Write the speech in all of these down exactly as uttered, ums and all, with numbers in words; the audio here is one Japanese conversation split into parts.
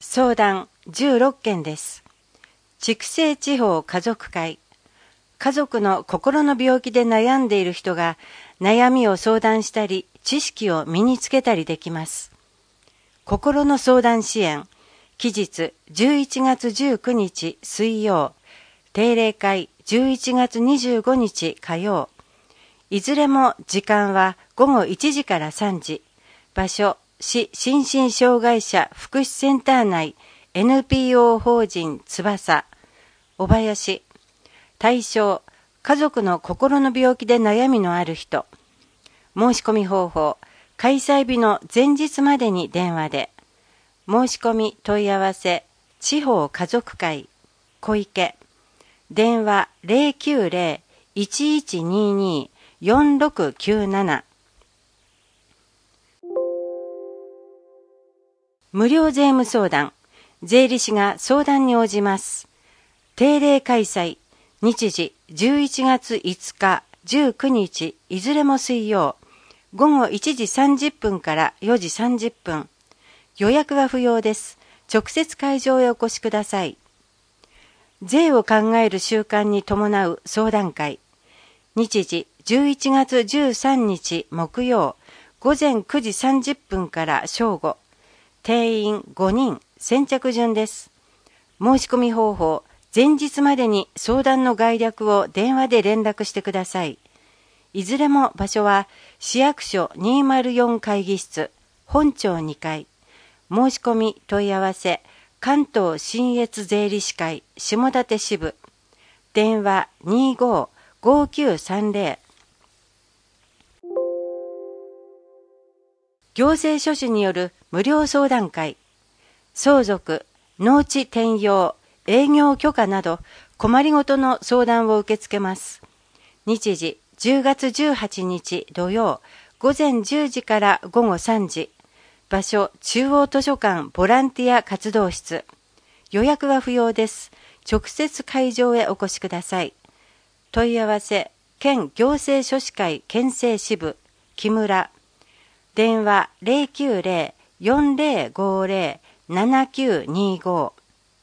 相談じゅうろっけんです。筑西地方家族会。家族の心の病気で悩んでいる人が悩みを相談したり、知識を身につけたりできます。心の相談支援。期日じゅういちがつじゅうくにち水曜。定例会じゅういちがつにじゅうごにち火曜。いずれも時間はごごいちじからさんじ。場所、市心身障害者福祉センター内 エヌピーオー 法人翼。小林。対象、家族の心の病気で悩みのある人。申し込み方法、開催日の前日までに電話で。申し込み問い合わせ、地方家族会、小池。電話 ゼロきゅうゼロ いちいちにに よんろくきゅうなな。無料税務相談。税理士が相談に応じます。定例開催。日時じゅういちがついつか、じゅうくにち、いずれも水曜。ごごいちじさんじゅっぷんからよじさんじゅっぷん。予約は不要です。直接会場へお越しください。税を考える習慣に伴う相談会。日時じゅういちがつじゅうさんにち木曜。ごぜんくじさんじゅっぷんから正午。定員ごにん、先着順です。申し込み方法、前日までに相談の概略を電話で連絡してください。いずれも場所は市役所にまるよん会議室、本庁にかい。申し込み問い合わせ、関東信越税理士会下館支部。電話にごーごーきゅうさんゼロ。行政書士による無料相談会。相続、農地転用、営業許可など困りごとの相談を受け付けます。日時じゅうがつじゅうはちにち土曜、ごぜんじゅうじからごごさんじ。場所、中央図書館ボランティア活動室。予約は不要です。直接会場へお越しください。問い合わせ、県行政書士会県政支部、木村。電話 ゼロきゅうゼロ よんゼロごゼロ ななきゅうにご。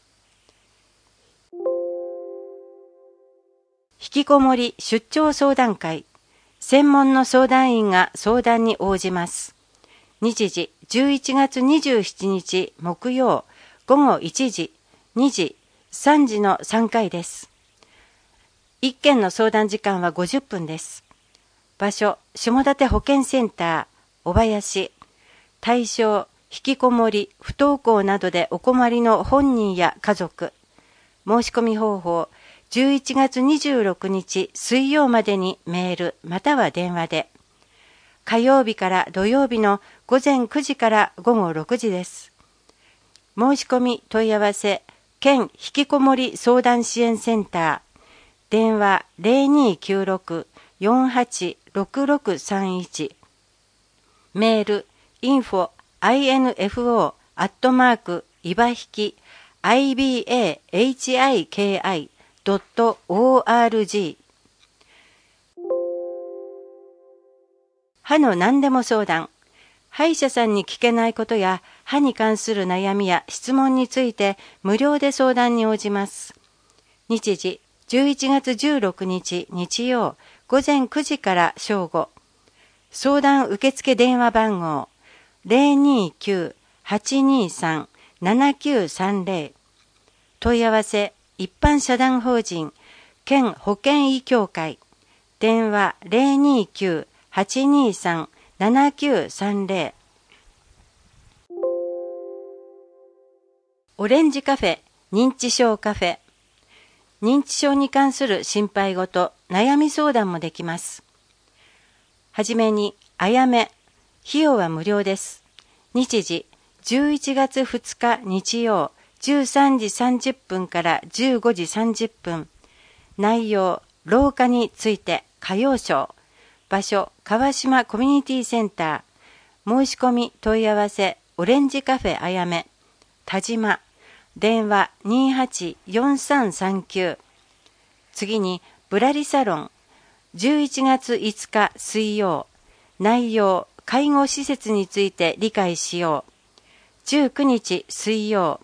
引きこもり出張相談会。専門の相談員が相談に応じます。日時じゅういちがつにじゅうしちにち木曜。ごごいちじ、にじ、さんじのさんかいです。いっけんの相談時間はごじゅっぷんです。場所、下館保健センター、小林。対象、引きこもり、不登校などでお困りの本人や家族。申し込み方法、じゅういちがつにじゅうろくにち水曜までにメールまたは電話で。火曜日から土曜日のごぜんくじからごごろくじです。申し込み問い合わせ、県引きこもり相談支援センター。電話 ゼロにきゅうろく よんはち ろくろくさんいち。メール、インフォ、アイエヌエフオー、アットマーク、いばひき、アイビーエーエイチアイケーアイ、ドットオーアールジー。歯の何でも相談。歯医者さんに聞けないことや歯に関する悩みや質問について無料で相談に応じます。日時じゅういちがつじゅうろくにち日曜ごぜんくじから正午。相談受付電話番号 ゼロにきゅう はちにさん ななきゅうさんゼロ。問い合わせ一般社団法人県保険医協会。電話 ゼロにきゅう はちにさん ななきゅうさんゼロ。オレンジカフェ認知症カフェ。認知症に関する心配事、悩み相談もできます。はじめに、あやめ。費用は無料です。日時、じゅういちがつふつか日曜、じゅうさんじさんじゅっぷんからじゅうごじさんじゅっぷん。内容、老化について歌謡ショー。場所、川島コミュニティセンター。申し込み問い合わせ、オレンジカフェあやめ。田島。電話にはちよんさんさんきゅう。次に、ぶらりサロン。じゅういちがついつか水曜。内容、介護施設について理解しよう。じゅうくにち水曜。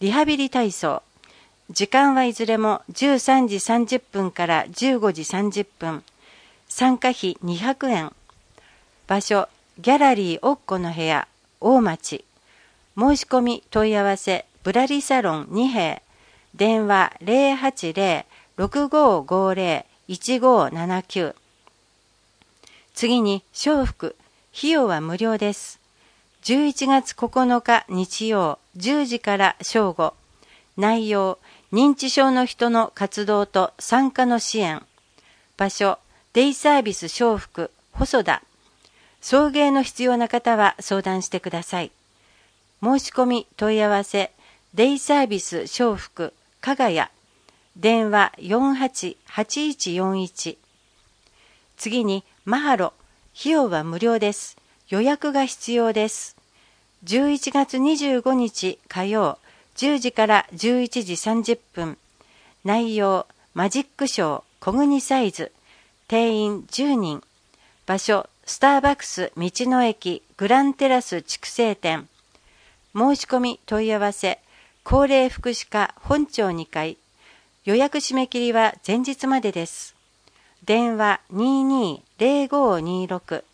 リハビリ体操。時間はいずれもじゅうさんじさんじゅっぷんからじゅうごじさんじゅっぷん。参加費にひゃくえん。場所、ギャラリーおっこの部屋、大町。申し込み問い合わせ、ぶらりサロンにへい。電話 ゼロはちゼロ ろくごごゼロ いちごななきゅう。次に、笑福。費用は無料です。じゅういちがつここのか日曜じゅうじから正午。内容、認知症の人の活動と参加の支援。場所、デイサービス笑福、細田。送迎の必要な方は相談してください。申し込み問い合わせ、デイサービス笑福、加賀谷。電話 よんはちはちいちよんいち。次に、マハロ。費用は無料です。予約が必要です。じゅういちがつにじゅうごにち火曜、じゅうじからじゅういちじさんじゅっぷん。内容、マジックショー、小国サイズ。定員じゅうにん。場所、スターバックス道の駅グランテラス筑西店。申し込み問い合わせ、高齢福祉課本町にかい。予約締め切りは前日までです。電話 にーにーゼロごにーろく。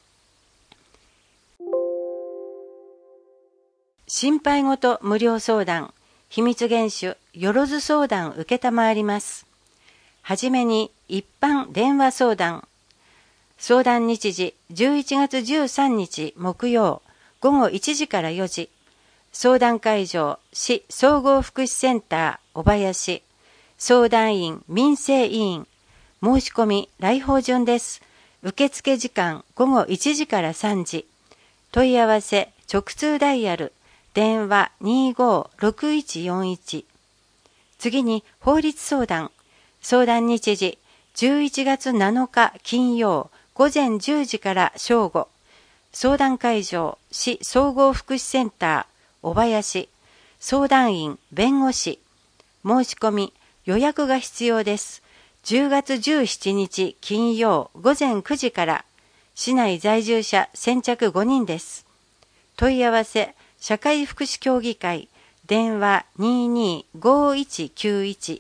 心配事無料相談、秘密厳守、よろず相談受けたまわります。はじめに一般電話相談。相談日時じゅういちがつじゅうさんにち木曜ごごいちじからよじ。相談会場市総合福祉センター小林。相談員民生委員。申し込み来訪順です。受付時間ごごいちじからさんじ。問い合わせ直通ダイヤル電話 にーごーろくいちよんいち。次に法律相談。相談日時じゅういちがつなのか金曜ごぜんじゅうじから正午。相談会場市総合福祉センター小林。相談員弁護士。申し込み予約が必要です。じゅうがつじゅうしちにち金曜ごぜんくじから。市内在住者先着ごにんです。問い合わせ社会福祉協議会電話 にーにーごいちきゅういち。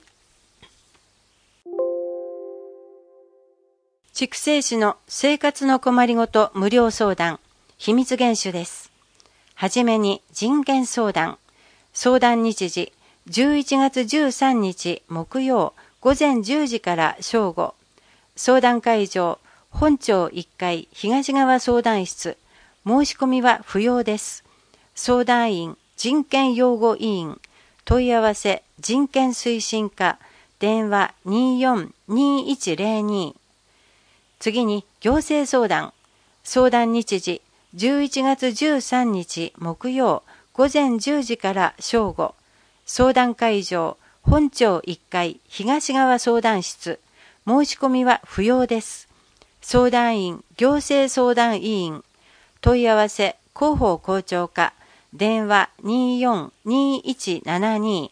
筑西市の生活の困りごと無料相談、秘密厳守です。はじめに人権相談。相談日時じゅういちがつじゅうさんにち木曜ごぜんじゅうじから正午。相談会場本町いっかい東側相談室。申し込みは不要です。相談員人権擁護委員。問い合わせ人権推進課電話 にーよんにーいちゼロに。次に行政相談。相談日時じゅういちがつじゅうさんにち木曜ごぜんじゅうじから正午。相談会場本町いっかい東側相談室。申し込みは不要です。相談員行政相談委員。問い合わせ広報校長課電話 にーよんにーいちななに。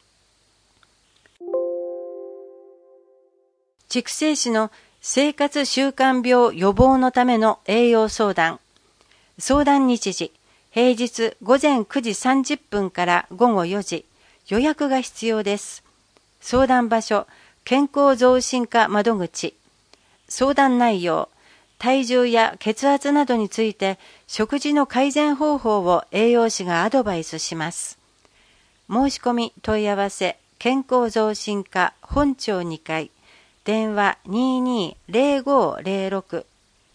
筑西市の生活習慣病予防のための栄養相談。相談日時平日ごぜんくじさんじゅっぷんからごごよじ。予約が必要です。相談場所健康増進課窓口。相談内容体重や血圧などについて食事の改善方法を栄養士がアドバイスします。申し込み問い合わせ健康増進課本町にかい電話 にーにーゼロごゼロろく。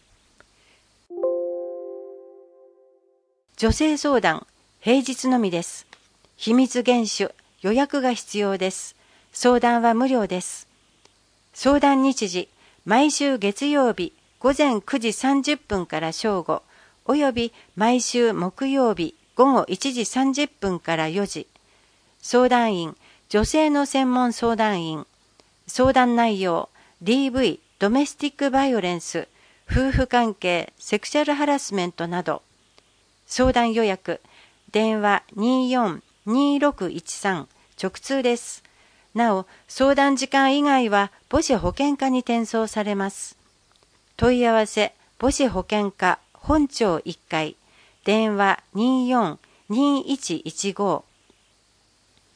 女性相談平日のみです。秘密厳守予約が必要です。相談は無料です。相談日時毎週月曜日ごぜんくじさんじゅっぷんから正午および毎週木曜日ごごいちじさんじゅっぷんからよじ。相談員女性の専門相談員。相談内容 ディーブイ ドメスティックバイオレンス夫婦関係セクシャルハラスメントなど。相談予約電話 にーよんにーろくいちさん 直通です。なお相談時間以外は母子保健課に転送されます。問い合わせ母子保健課本町いっかい電話 にーよんにーいちいちご。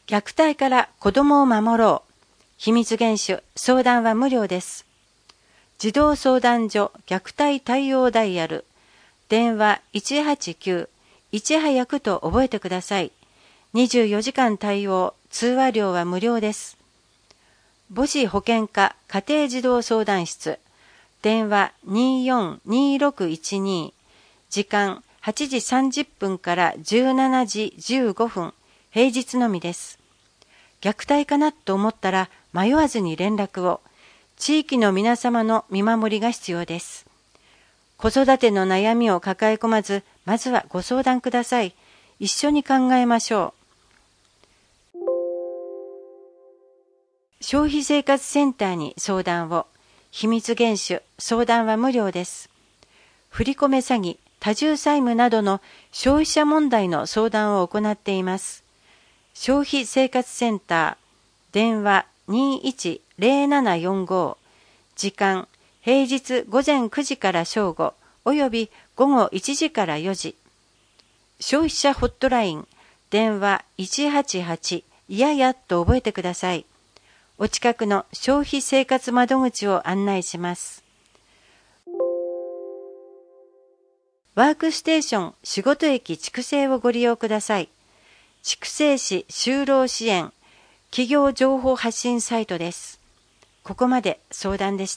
虐待から子供を守ろう。秘密厳守、相談は無料です。児童相談所虐待対応ダイヤル。電話いちはちきゅう、いち早くと覚えてください。にじゅうよじかん対応、通話料は無料です。母子保健課家庭児童相談室。電話によんにろくいちに。時間はちじさんじゅっぷんからじゅうしちじじゅうごふん。平日のみです。虐待かなと思ったら迷わずに連絡を。地域の皆様の見守りが必要です。子育ての悩みを抱え込まず、まずはご相談ください。一緒に考えましょう。消費生活センターに相談を。秘密厳守、相談は無料です。振り込め詐欺、多重債務などの消費者問題の相談を行っています。消費生活センター、電話にいちゼロななよんご。時間、平日午前くじから正午、および午後いちじからよじ。消費者ホットライン、電話いちはちはち、いややと覚えてください。お近くの消費生活窓口を案内します。ワークステーション仕事駅筑西をご利用ください。筑西市就労支援企業情報発信サイトです。ここまで相談でした。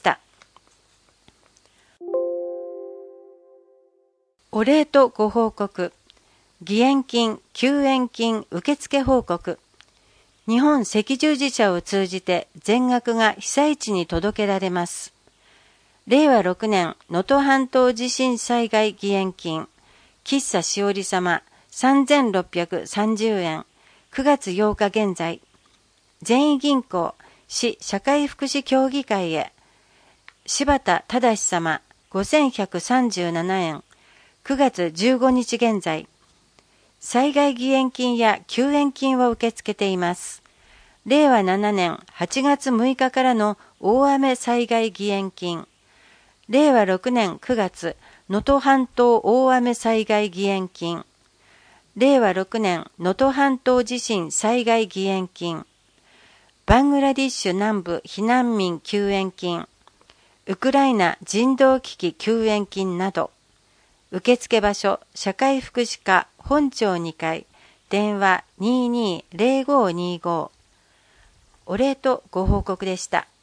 お礼とご報告。義援金、救援金受付報告。日本赤十字社を通じて全額が被災地に届けられます。れいわろくねん能登半島地震災害義援金、喫茶しおり様さんぜんろっぴゃくさんじゅうえん、くがつようか現在。善意銀行、市社会福祉協議会へ。柴田忠様ごせんひゃくさんじゅうななえん、くがつじゅうごにち現在。災害義援金や救援金を受け付けています。れいわななねんはちがつむいかからの大雨災害義援金。れいわろくねんくがつ能登半島大雨災害義援金。れいわろくねん能登半島地震災害義援金。バングラディッシュ南部避難民救援金。ウクライナ人道危機救援金など。受付場所、社会福祉課本町にかい、電話にーにーゼロごにーご。お礼とご報告でした。